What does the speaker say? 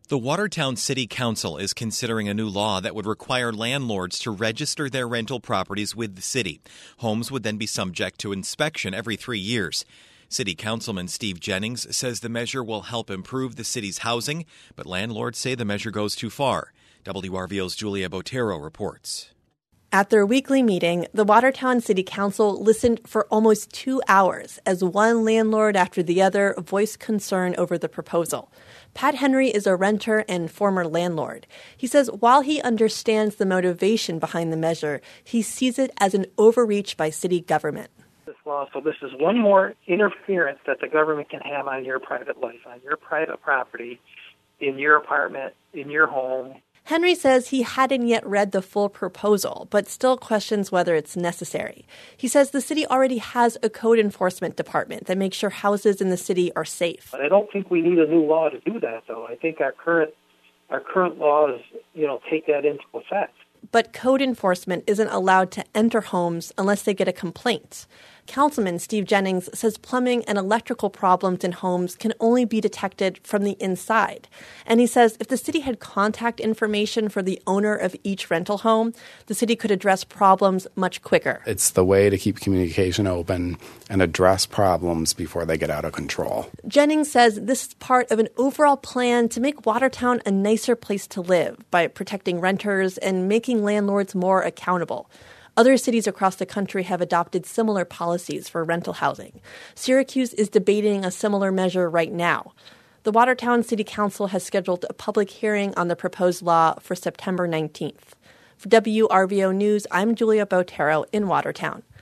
The Watertown City Council is considering a new law that would require landlords to register their rental properties with the city. Homes would then be subject to inspection every 3 years. City Councilman Steve Jennings says the measure will help improve the city's housing, but landlords say the measure goes too far. WRVO's Julia Botero reports. At their weekly meeting, the Watertown City Council listened for almost 2 hours as one landlord after the other voiced concern over the proposal. Pat Henry is a renter and former landlord. He says while he understands the motivation behind the measure, he sees it as an overreach by city government. So this is one more interference that the government can have on your private life, on your private property, in your apartment, in your home. Henry says he hadn't yet read the full proposal, but still questions whether it's necessary. He says the city already has a code enforcement department that makes sure houses in the city are safe. But I don't think we need a new law to do that, though. I think our current laws, take that into effect. But code enforcement isn't allowed to enter homes unless they get a complaint. Councilman Steve Jennings says plumbing and electrical problems in homes can only be detected from the inside. And he says if the city had contact information for the owner of each rental home, the city could address problems much quicker. It's the way to keep communication open and address problems before they get out of control. Jennings says this is part of an overall plan to make Watertown a nicer place to live by protecting renters and making landlords more accountable. Other cities across the country have adopted similar policies for rental housing. Syracuse is debating a similar measure right now. The Watertown City Council has scheduled a public hearing on the proposed law for September 19th. For WRVO News, I'm Julia Botero in Watertown.